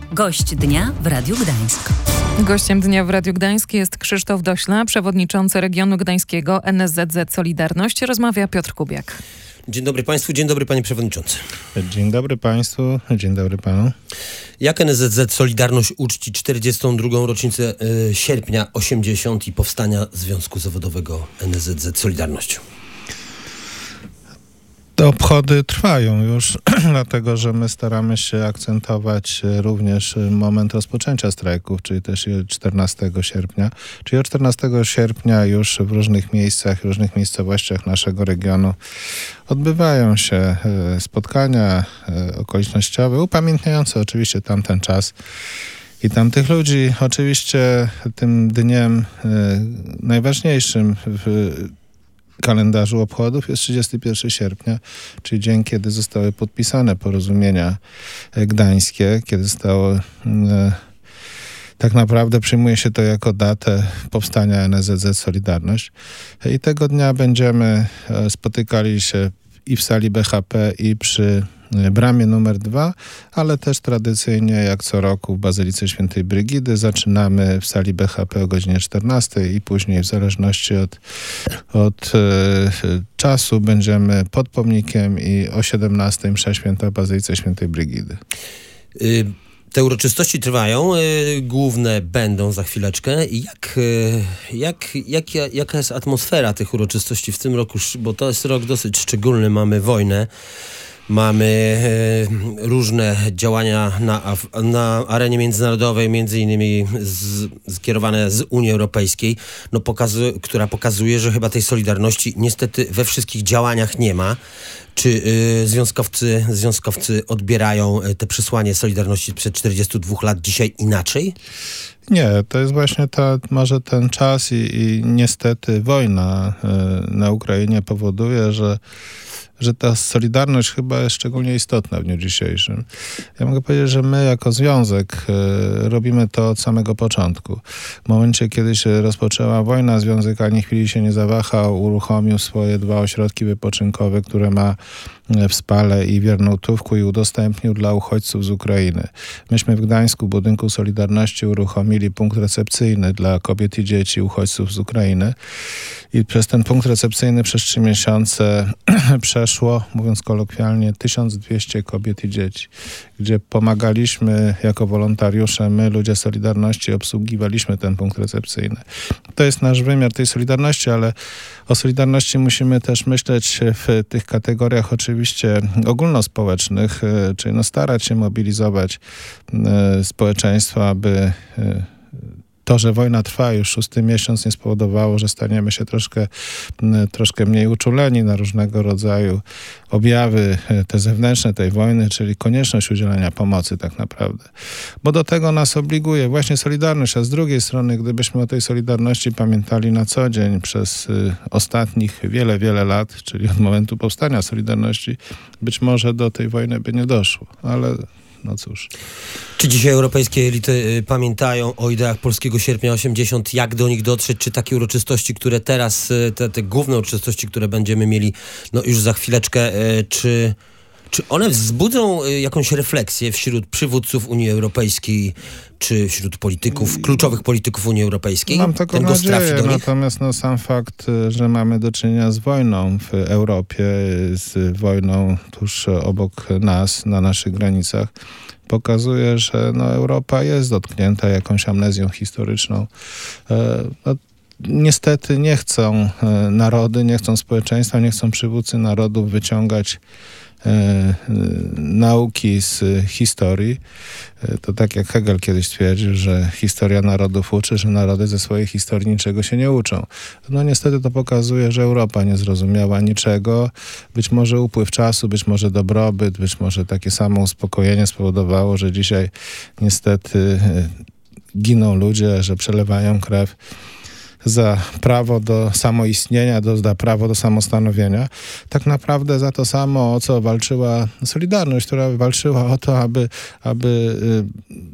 Gość dnia w Radiu Gdańsk. Gościem dnia w Radiu Gdańsk jest Krzysztof Dośla, przewodniczący regionu gdańskiego NSZZ Solidarność. Rozmawia Piotr Kubiak. Dzień dobry Państwu, dzień dobry Panie Przewodniczący. Dzień dobry Państwu, dzień dobry Panu. Jak NSZZ Solidarność uczci 42. rocznicę sierpnia 80 i powstania Związku Zawodowego NSZZ Solidarność? Te obchody trwają już, dlatego że my staramy się akcentować również moment rozpoczęcia strajków, czyli też 14 sierpnia. Czyli od 14 sierpnia już w różnych miejscach, w różnych miejscowościach naszego regionu odbywają się spotkania okolicznościowe, upamiętniające oczywiście tamten czas i tamtych ludzi. Oczywiście tym dniem najważniejszym w kalendarzu obchodów jest 31 sierpnia, czyli dzień, kiedy zostały podpisane porozumienia gdańskie, kiedy zostało, tak naprawdę przyjmuje się to jako datę powstania NSZZ Solidarność. I tego dnia będziemy spotykali się i w sali BHP, i przy bramie numer 2, ale też tradycyjnie, jak co roku, w Bazylice Świętej Brygidy zaczynamy w sali BHP o godzinie 14 i później, w zależności od czasu, będziemy pod pomnikiem i o 17 msza święta w Bazylice Świętej Brygidy. Te uroczystości trwają, główne będą za chwileczkę. Jaka jest atmosfera tych uroczystości w tym roku? Bo to jest rok dosyć szczególny, mamy wojnę. Mamy różne działania na arenie międzynarodowej, między innymi skierowane z Unii Europejskiej, która pokazuje, że chyba tej solidarności niestety we wszystkich działaniach nie ma. Czy związkowcy odbierają te przesłanie Solidarności sprzed 42 lat dzisiaj inaczej? Nie, to jest właśnie może ten czas i niestety wojna na Ukrainie powoduje, że ta solidarność chyba jest szczególnie istotna w dniu dzisiejszym. Ja mogę powiedzieć, że my jako związek robimy to od samego początku. W momencie, kiedy się rozpoczęła wojna, związek ani chwili się nie zawahał, uruchomił swoje 2 ośrodki wypoczynkowe, które ma w Spale i w Jarnołtówku, i udostępnił dla uchodźców z Ukrainy. Myśmy w Gdańsku, w budynku Solidarności, uruchomili punkt recepcyjny dla kobiet i dzieci uchodźców z Ukrainy. I przez ten punkt recepcyjny przez 3 miesiące przeszło, mówiąc kolokwialnie, 1200 kobiet i dzieci, gdzie pomagaliśmy jako wolontariusze, my, ludzie Solidarności, obsługiwaliśmy ten punkt recepcyjny. To jest nasz wymiar tej solidarności, ale o solidarności musimy też myśleć w tych kategoriach oczywiście ogólnospołecznych, czyli starać się mobilizować społeczeństwo, aby to, że wojna trwa już 6. miesiąc, nie spowodowało, że staniemy się troszkę mniej uczuleni na różnego rodzaju objawy te zewnętrzne tej wojny, czyli konieczność udzielania pomocy tak naprawdę. Bo do tego nas obliguje właśnie solidarność, a z drugiej strony, gdybyśmy o tej solidarności pamiętali na co dzień przez ostatnich wiele lat, czyli od momentu powstania Solidarności, być może do tej wojny by nie doszło, ale no cóż. Czy dzisiaj europejskie elity pamiętają o ideach polskiego sierpnia 80, jak do nich dotrzeć? Czy takie uroczystości, które teraz, te główne uroczystości, które będziemy mieli już za chwileczkę, czy one wzbudzą jakąś refleksję wśród przywódców Unii Europejskiej, czy wśród polityków, kluczowych polityków Unii Europejskiej? Mam taką nadzieję, natomiast sam fakt, że mamy do czynienia z wojną w Europie, z wojną tuż obok nas, na naszych granicach, pokazuje, że Europa jest dotknięta jakąś amnezją historyczną. Niestety nie chcą narody, nie chcą społeczeństwa, nie chcą przywódcy narodów wyciągać nauki z historii. To tak jak Hegel kiedyś stwierdził, że historia narodów uczy, że narody ze swojej historii niczego się nie uczą. Niestety to pokazuje, że Europa nie zrozumiała niczego. Być może upływ czasu, być może dobrobyt, być może takie samo uspokojenie spowodowało, że dzisiaj niestety giną ludzie, że przelewają krew za prawo do samoistnienia, za prawo do samostanowienia. Tak naprawdę za to samo, o co walczyła Solidarność, która walczyła o to, aby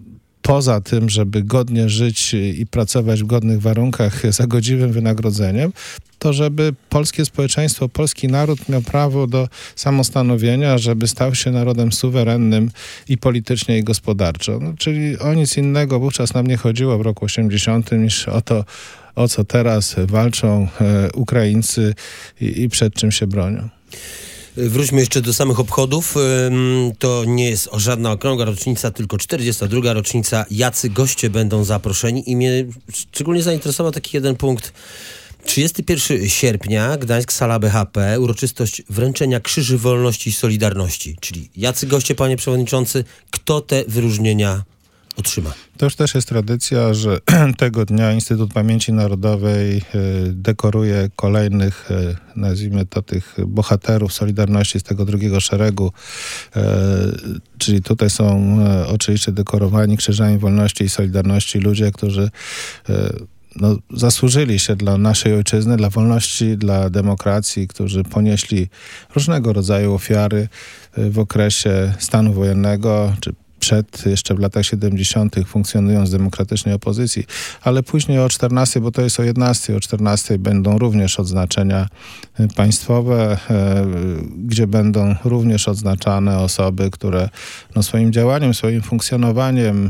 poza tym, żeby godnie żyć i pracować w godnych warunkach za godziwym wynagrodzeniem, to żeby polskie społeczeństwo, polski naród miał prawo do samostanowienia, żeby stał się narodem suwerennym i politycznie, i gospodarczo. Czyli o nic innego wówczas nam nie chodziło w roku 80 niż o to, o co teraz walczą Ukraińcy i przed czym się bronią. Wróćmy jeszcze do samych obchodów. To nie jest żadna okrągła rocznica, tylko 42. rocznica. Jacy goście będą zaproszeni? I mnie szczególnie zainteresował taki jeden punkt. 31 sierpnia, Gdańsk, sala BHP, uroczystość wręczenia Krzyży Wolności i Solidarności. Czyli jacy goście, panie przewodniczący, kto te wyróżnienia otrzyma? To już też jest tradycja, że tego dnia Instytut Pamięci Narodowej dekoruje kolejnych, nazwijmy to, tych bohaterów Solidarności z tego drugiego szeregu. Czyli tutaj są oczywiście dekorowani Krzyżami Wolności i Solidarności ludzie, którzy zasłużyli się dla naszej ojczyzny, dla wolności, dla demokracji, którzy ponieśli różnego rodzaju ofiary w okresie stanu wojennego, czy jeszcze w latach 70. funkcjonując w demokratycznej opozycji, ale później o 14, bo to jest o 11, o 14 będą również odznaczenia państwowe, gdzie będą również odznaczane osoby, które swoim działaniem, swoim funkcjonowaniem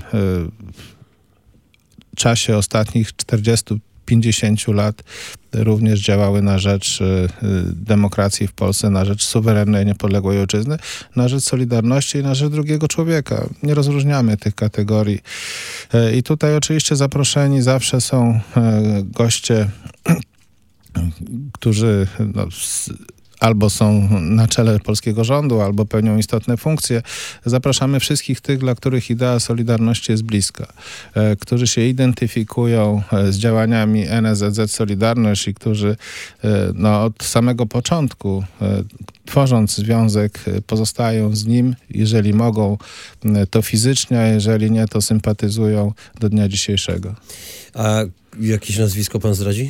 w czasie ostatnich 40-50 lat również działały na rzecz demokracji w Polsce, na rzecz suwerennej, niepodległej ojczyzny, na rzecz solidarności i na rzecz drugiego człowieka. Nie rozróżniamy tych kategorii. I tutaj oczywiście zaproszeni zawsze są goście, którzy albo są na czele polskiego rządu, albo pełnią istotne funkcje. Zapraszamy wszystkich tych, dla których idea Solidarności jest bliska, którzy się identyfikują z działaniami NSZZ Solidarność i którzy od samego początku, tworząc związek, pozostają z nim, jeżeli mogą, to fizycznie, a jeżeli nie, to sympatyzują do dnia dzisiejszego. A jakieś nazwisko pan zdradzi?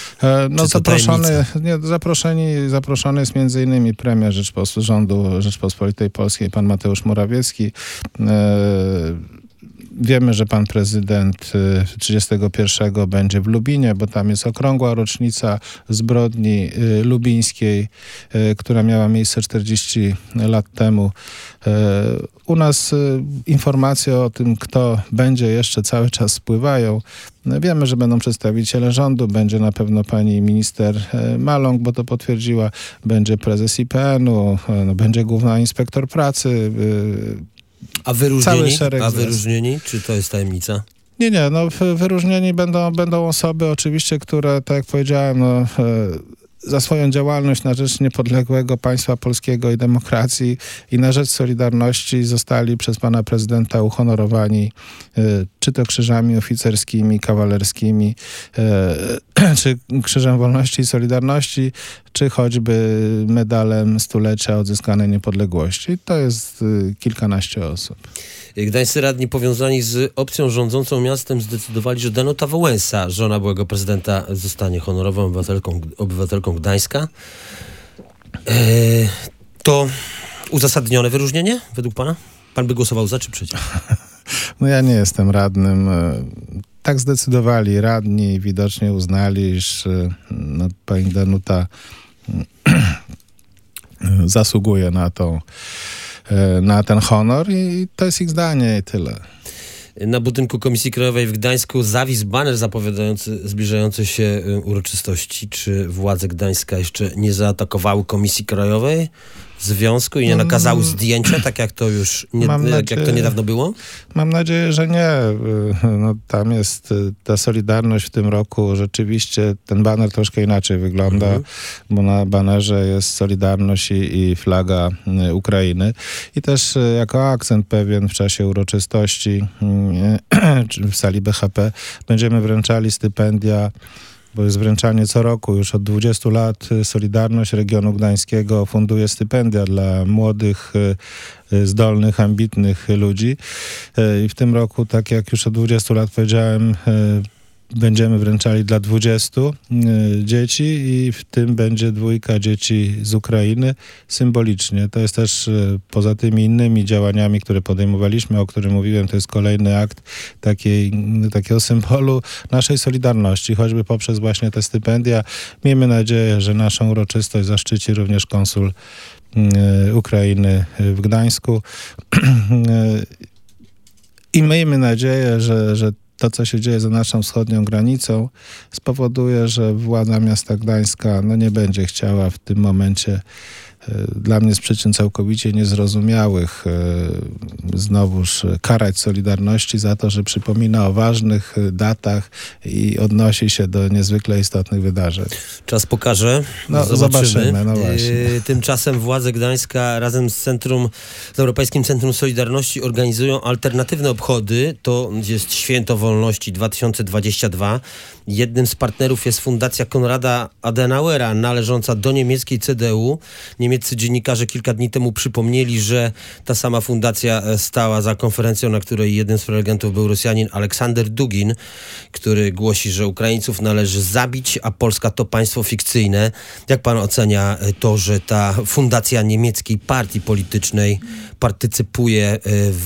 Zaproszony jest m.in. premier rządu Rzeczpospolitej Polskiej, pan Mateusz Morawiecki. Wiemy, że pan prezydent 31 będzie w Lubinie, bo tam jest okrągła rocznica zbrodni lubińskiej, która miała miejsce 40 lat temu. U nas informacje o tym, kto będzie jeszcze cały czas spływają. Wiemy, że będą przedstawiciele rządu, będzie na pewno pani minister Maląg, bo to potwierdziła, będzie prezes IPN-u, będzie główna inspektor pracy. A wyróżnieni? Czy to jest tajemnica? Nie. Wyróżnieni będą osoby oczywiście, które, tak jak powiedziałem, za swoją działalność na rzecz niepodległego państwa polskiego i demokracji i na rzecz Solidarności zostali przez pana prezydenta uhonorowani czy to krzyżami oficerskimi, kawalerskimi, czy Krzyżem Wolności i Solidarności, czy choćby medalem stulecia odzyskanej niepodległości. To jest kilkanaście osób. Gdańscy radni powiązani z opcją rządzącą miastem zdecydowali, że Danuta Wałęsa, żona byłego prezydenta, zostanie honorową obywatelką Gdańska. To uzasadnione wyróżnienie według pana? Pan by głosował za czy przeciw? Ja nie jestem radnym. Tak zdecydowali radni i widocznie uznali, iż pani Danuta zasługuje na ten honor i to jest ich zdanie i tyle. Na budynku Komisji Krajowej w Gdańsku zawisł baner zapowiadający zbliżające się uroczystości. Czy władze Gdańska jeszcze nie zaatakowały Komisji Krajowej w związku i nie nakazały zdjęcia, tak jak to już jak to niedawno było? Mam nadzieję, że nie. Tam jest ta Solidarność w tym roku. Rzeczywiście ten baner troszkę inaczej wygląda, bo na banerze jest Solidarność i flaga Ukrainy. I też jako akcent pewien w czasie uroczystości w sali BHP będziemy wręczali stypendia, bo jest wręczanie co roku. Już od 20 lat Solidarność Regionu Gdańskiego funduje stypendia dla młodych, zdolnych, ambitnych ludzi. I w tym roku, tak jak już od 20 lat powiedziałem, będziemy wręczali dla 20 dzieci i w tym będzie 2 dzieci z Ukrainy symbolicznie. To jest też poza tymi innymi działaniami, które podejmowaliśmy, o którym mówiłem, to jest kolejny akt takiego symbolu naszej solidarności, choćby poprzez właśnie te stypendia. Miejmy nadzieję, że naszą uroczystość zaszczyci również konsul Ukrainy w Gdańsku. I miejmy nadzieję, że to, co się dzieje za naszą wschodnią granicą, spowoduje, że władza miasta Gdańska nie będzie chciała w tym momencie dla mnie z przyczyn całkowicie niezrozumiałych znowuż karać Solidarności za to, że przypomina o ważnych datach i odnosi się do niezwykle istotnych wydarzeń. Czas pokaże. Zobaczymy. No właśnie. Tymczasem władze Gdańska razem z Europejskim Centrum Solidarności organizują alternatywne obchody. To jest Święto Wolności 2022. Jednym z partnerów jest Fundacja Konrada Adenauera, należąca do niemieckiej CDU. Niemieccy dziennikarze kilka dni temu przypomnieli, że ta sama fundacja stała za konferencją, na której jednym z prelegentów był Rosjanin Aleksander Dugin, który głosi, że Ukraińców należy zabić, a Polska to państwo fikcyjne. Jak pan ocenia to, że ta fundacja niemieckiej partii politycznej partycypuje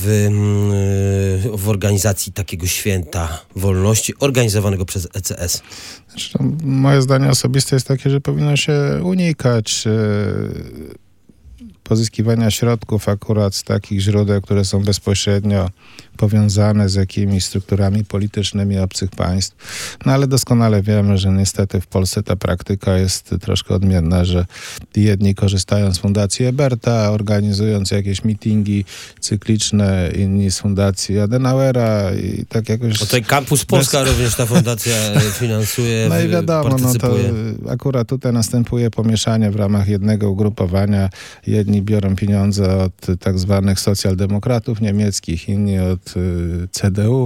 w organizacji takiego święta wolności organizowanego przez ECS? Zresztą moje zdanie osobiste jest takie, że powinno się unikać pozyskiwania środków akurat z takich źródeł, które są bezpośrednio powiązane z jakimiś strukturami politycznymi obcych państw. Ale doskonale wiemy, że niestety w Polsce ta praktyka jest troszkę odmienna, że jedni korzystają z Fundacji Eberta, organizując jakieś mitingi cykliczne, inni z Fundacji Adenauera i tak jakoś... Tutaj Campus Polska również ta fundacja finansuje, i wiadomo, partycypuje. To akurat tutaj następuje pomieszanie w ramach jednego ugrupowania. Jedni biorą pieniądze od tak zwanych socjaldemokratów niemieckich, inni od CDU.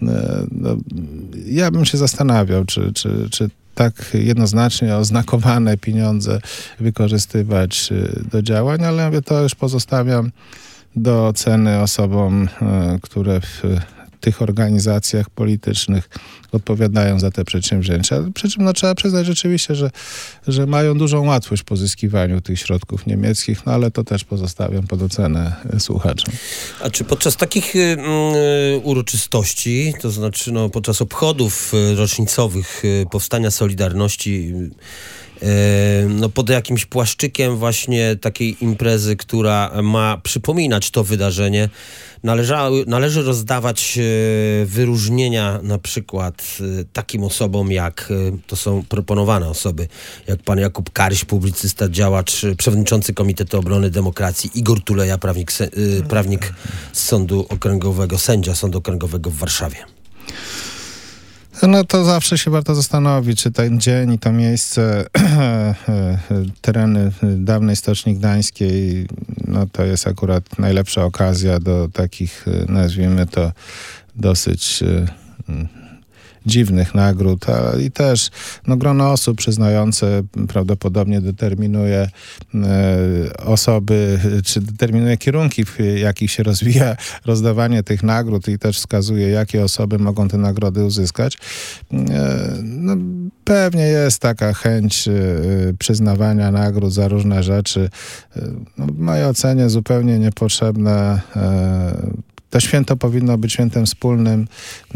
Ja bym się zastanawiał, czy tak jednoznacznie oznakowane pieniądze wykorzystywać do działań, ale mówię, to już pozostawiam do oceny osobom, które w tych organizacjach politycznych odpowiadają za te przedsięwzięcia. Przy czym trzeba przyznać rzeczywiście, że mają dużą łatwość w pozyskiwaniu tych środków niemieckich, ale to też pozostawiam pod ocenę słuchaczom. A czy podczas takich uroczystości, to znaczy podczas obchodów rocznicowych powstania Solidarności, pod jakimś płaszczykiem właśnie takiej imprezy, która ma przypominać to wydarzenie, należy rozdawać wyróżnienia na przykład takim osobom, jak to są proponowane osoby, jak pan Jakub Karyś, publicysta, działacz, przewodniczący Komitetu Obrony Demokracji, Igor Tuleja, prawnik z Sądu Okręgowego, sędzia Sądu Okręgowego w Warszawie. To zawsze się warto zastanowić, czy ten dzień i to miejsce, tereny dawnej Stoczni Gdańskiej, to jest akurat najlepsza okazja do takich, nazwijmy to, dosyć dziwnych nagród, i też grono osób przyznające prawdopodobnie determinuje osoby, czy determinuje kierunki, w jakich się rozwija rozdawanie tych nagród i też wskazuje, jakie osoby mogą te nagrody uzyskać. Pewnie jest taka chęć przyznawania nagród za różne rzeczy. W mojej ocenie zupełnie niepotrzebne. To święto powinno być świętem wspólnym.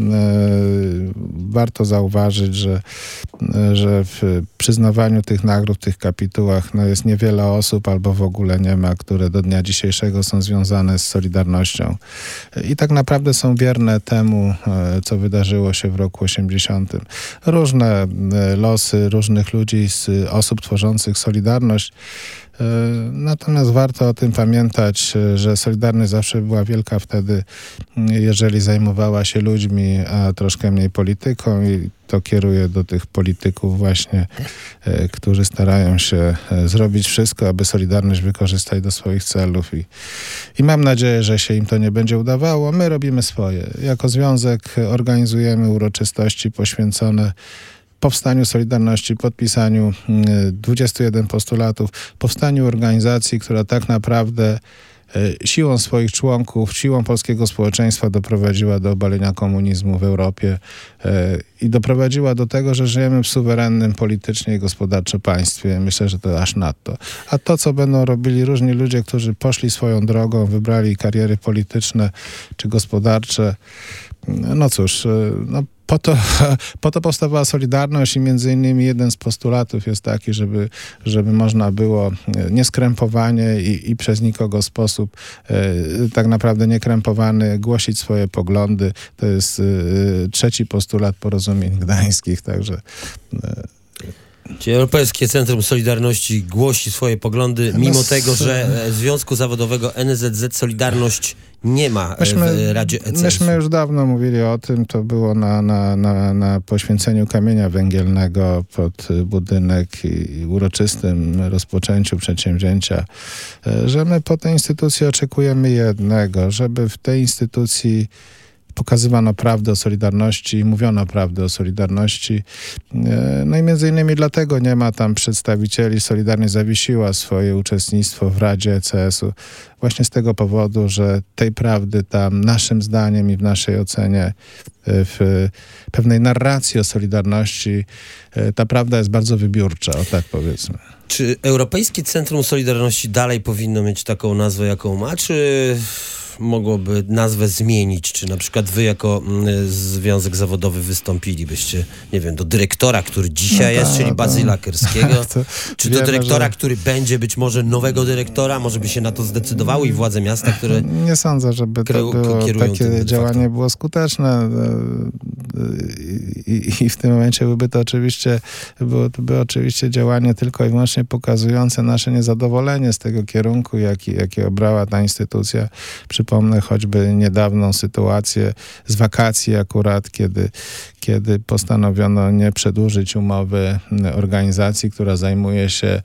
Warto zauważyć, że w przyznawaniu tych nagród, w tych kapitułach jest niewiele osób albo w ogóle nie ma, które do dnia dzisiejszego są związane z Solidarnością. I tak naprawdę są wierne temu, co wydarzyło się w roku 80. Różne losy różnych ludzi, osób tworzących Solidarność. Natomiast warto o tym pamiętać, że Solidarność zawsze była wielka wtedy, jeżeli zajmowała się ludźmi, a troszkę mniej polityką, i to kieruje do tych polityków właśnie, którzy starają się zrobić wszystko, aby Solidarność wykorzystać do swoich celów i mam nadzieję, że się im to nie będzie udawało. My robimy swoje. Jako związek organizujemy uroczystości poświęcone powstaniu Solidarności, podpisaniu 21 postulatów, powstaniu organizacji, która tak naprawdę siłą swoich członków, siłą polskiego społeczeństwa doprowadziła do obalenia komunizmu w Europie i doprowadziła do tego, że żyjemy w suwerennym politycznie i gospodarczo państwie. Myślę, że to aż nadto. A to, co będą robili różni ludzie, którzy poszli swoją drogą, wybrali kariery polityczne czy gospodarcze, no cóż, po to powstawała Solidarność i między innymi jeden z postulatów jest taki, żeby można było nieskrępowanie i przez nikogo sposób tak naprawdę niekrępowany głosić swoje poglądy. To jest trzeci postulat porozumień gdańskich, także... Czyli Europejskie Centrum Solidarności głosi swoje poglądy, mimo tego, że Związku Zawodowego NSZZ Solidarność nie ma w Radzie ECS. Myśmy już dawno mówili o tym, to było na poświęceniu kamienia węgielnego pod budynek i uroczystym rozpoczęciu przedsięwzięcia, że my po tej instytucji oczekujemy jednego, żeby w tej instytucji pokazywano prawdę o Solidarności, mówiono prawdę o Solidarności. No i między innymi dlatego nie ma tam przedstawicieli. Solidarność zawiesiła swoje uczestnictwo w Radzie ECS-u. Właśnie z tego powodu, że tej prawdy tam naszym zdaniem i w naszej ocenie w pewnej narracji o Solidarności ta prawda jest bardzo wybiórcza, o tak powiedzmy. Czy Europejskie Centrum Solidarności dalej powinno mieć taką nazwę, jaką ma, czy mogłoby nazwę zmienić? Czy na przykład wy jako związek zawodowy wystąpilibyście, nie wiem, do dyrektora, który dzisiaj jest, czyli Bazyla Kerskiego, czy do dyrektora, który będzie być może nowego dyrektora, może by się na to zdecydowały i władze miasta, które nie sądzę, żeby takie działanie było skuteczne i w tym momencie byłoby oczywiście działanie tylko i wyłącznie pokazujące nasze niezadowolenie z tego kierunku, jaki obrała ta instytucja. Przypomnę choćby niedawną sytuację z wakacji akurat, kiedy postanowiono nie przedłużyć umowy organizacji, która zajmuje się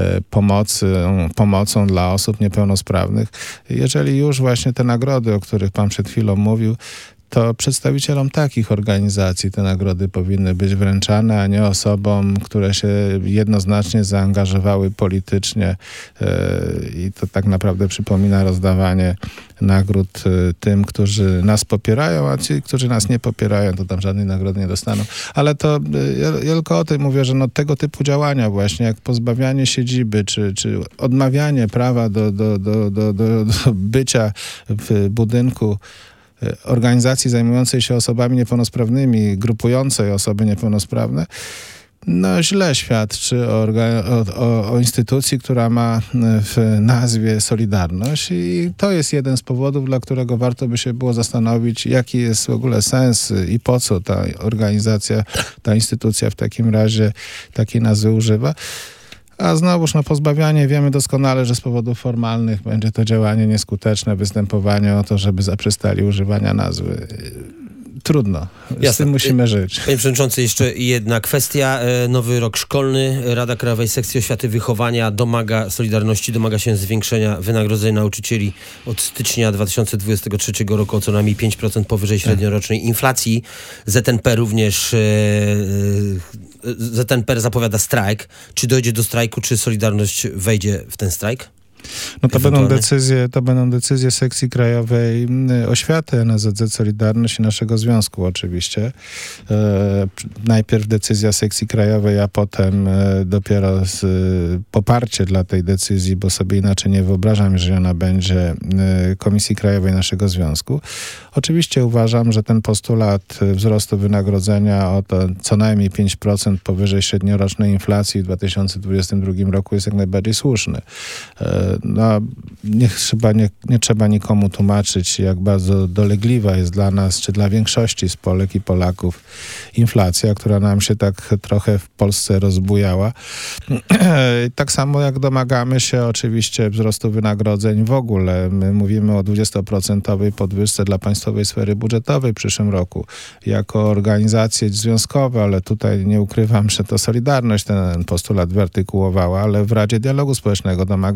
pomocą dla osób niepełnosprawnych. Jeżeli już właśnie te nagrody, o których pan przed chwilą mówił, to przedstawicielom takich organizacji te nagrody powinny być wręczane, a nie osobom, które się jednoznacznie zaangażowały politycznie i to tak naprawdę przypomina rozdawanie nagród tym, którzy nas popierają, a ci, którzy nas nie popierają, to tam żadnej nagrody nie dostaną. Ale to ja tylko o tym mówię, że no tego typu działania właśnie, jak pozbawianie siedziby, czy odmawianie prawa do bycia w budynku organizacji zajmującej się osobami niepełnosprawnymi, grupującej osoby niepełnosprawne, no źle świadczy o instytucji, która ma w nazwie Solidarność i to jest jeden z powodów, dla którego warto by się było zastanowić, jaki jest w ogóle sens i po co ta organizacja, ta instytucja w takim razie takiej nazwy używa. A znowuż pozbawianie, wiemy doskonale, że z powodów formalnych będzie to działanie nieskuteczne, występowanie o to, żeby zaprzestali używania nazwy. Trudno. Z tym musimy żyć. Panie Przewodniczący, jeszcze jedna kwestia. Nowy rok szkolny. Rada Krajowej Sekcji Oświaty i Wychowania Solidarności domaga się zwiększenia wynagrodzeń nauczycieli od stycznia 2023 roku o co najmniej 5% powyżej średniorocznej inflacji. ZNPR zapowiada strajk. Czy dojdzie do strajku, czy Solidarność wejdzie w ten strajk? No to będą decyzje Sekcji Krajowej Oświaty NSZZ Solidarność i naszego związku oczywiście. Najpierw decyzja Sekcji Krajowej, a potem dopiero poparcie dla tej decyzji, bo sobie inaczej nie wyobrażam, że ona będzie Komisji Krajowej naszego związku. Oczywiście uważam, że ten postulat wzrostu wynagrodzenia o to co najmniej 5% powyżej średniorocznej inflacji w 2022 roku jest jak najbardziej słuszny. No, nie trzeba nikomu tłumaczyć, jak bardzo dolegliwa jest dla nas, czy dla większości z Polek i Polaków inflacja, która nam się tak trochę w Polsce rozbujała. Tak samo jak domagamy się oczywiście wzrostu wynagrodzeń w ogóle. My mówimy o 20% podwyżce dla państwowej sfery budżetowej w przyszłym roku. Jako organizacje związkowe, ale tutaj nie ukrywam, że to Solidarność ten postulat wyartykułowała, ale w Radzie Dialogu Społecznego domagamy się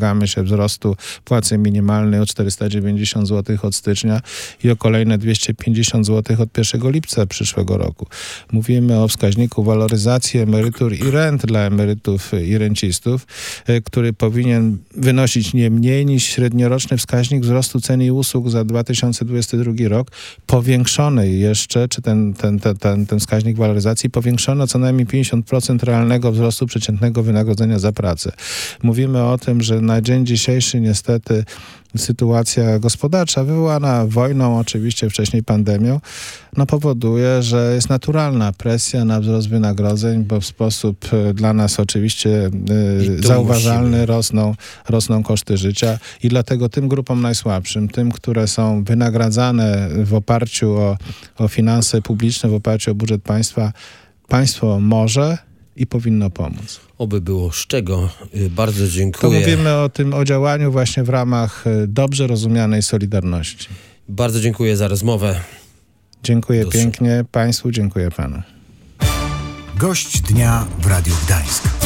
kwotę wzrostu płacy minimalnej o 490 zł od stycznia i o kolejne 250 zł od 1 lipca przyszłego roku. Mówimy o wskaźniku waloryzacji emerytur i rent dla emerytów i rencistów, który powinien wynosić nie mniej niż średnioroczny wskaźnik wzrostu cen i usług za 2022 rok, powiększony jeszcze, czy ten wskaźnik waloryzacji powiększony o co najmniej 50% realnego wzrostu przeciętnego wynagrodzenia za pracę. Mówimy o tym, że na dzień dzisiejszy niestety sytuacja gospodarcza wywołana wojną, oczywiście wcześniej pandemią, powoduje, że jest naturalna presja na wzrost wynagrodzeń, bo w sposób dla nas oczywiście zauważalny rosną koszty życia i dlatego tym grupom najsłabszym, tym, które są wynagradzane w oparciu o finanse publiczne, w oparciu o budżet państwa, państwo może i powinno pomóc. Oby było z czego. Bardzo dziękuję. To mówimy o działaniu właśnie w ramach dobrze rozumianej solidarności. Bardzo dziękuję za rozmowę. Dziękuję pięknie Państwu, dziękuję Panu. Gość dnia w Radiu Gdańsk.